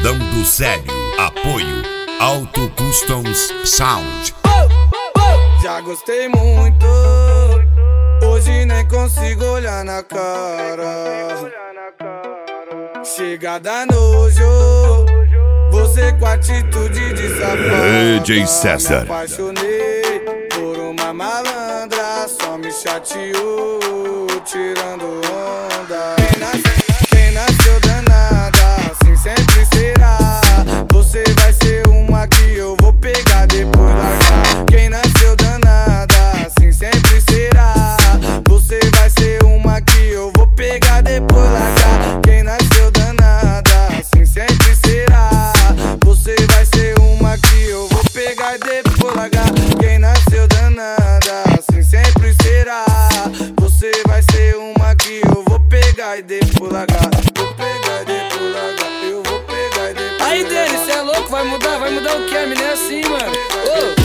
Dando sério. Apoio Auto Customs Sound. Já gostei muito, hoje nem consigo olhar na cara. Chega da nojo, você com atitude de safado. DJ César. Me apaixonei por uma malandra, só me chateou, tirando onda. Quem nasceu danada, assim sempre será. Você vai ser uma que eu vou pegar depois largar. Quem nasceu danada, assim sempre será. Você vai ser uma que eu vou pegar depois largar. Quem nasceu danada, assim sempre será. Você vai ser uma que eu vou pegar depois largar. Quem nasceu danada, assim sempre será. Você vai ser uma que eu vou pegar e depois largar. Vou pegar e depois largar. Eu vou pegar e depois largar. Aí, Denis, cê é louco? Vai mudar o que? A menina é assim, mano. Ô.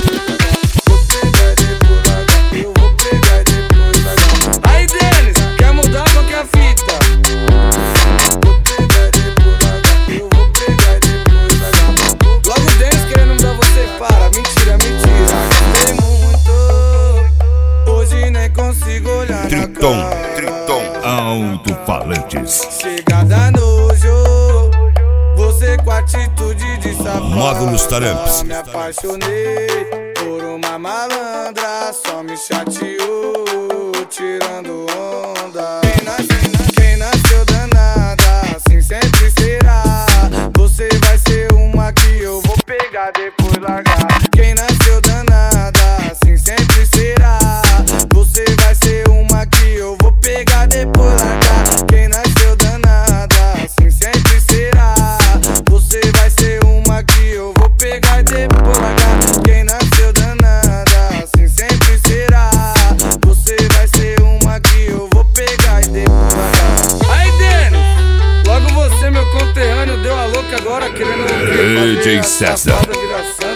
Aí, Denis, quer mudar qual que é a fita? Logo o Denis querendo mudar você, para. Mentira. Gostei muito, hoje nem consigo olhar na cara. Triton Alto-Falantes. Chega da nojo, você com atitude de safado. Módulos Taramps. Me apaixonei por uma malandra, só me chateou, tirando onda. Quem nasceu danada, assim sempre será. Você vai ser uma que eu vou pegar depois largar. Quem nasceu danada, assim sempre será. Você vai ser uma que eu vou pegar depois largar. Quem nasceu danada, assim sempre será. Você vai ser uma que eu vou pegar depois largar. Quem nasceu danada, assim sempre será. Você vai ser uma que eu vou pegar e depois largar. Aí, Denis, logo você, meu conterrâneo, deu a louca agora, querendo o quê? DJ César. Safada, vira santa.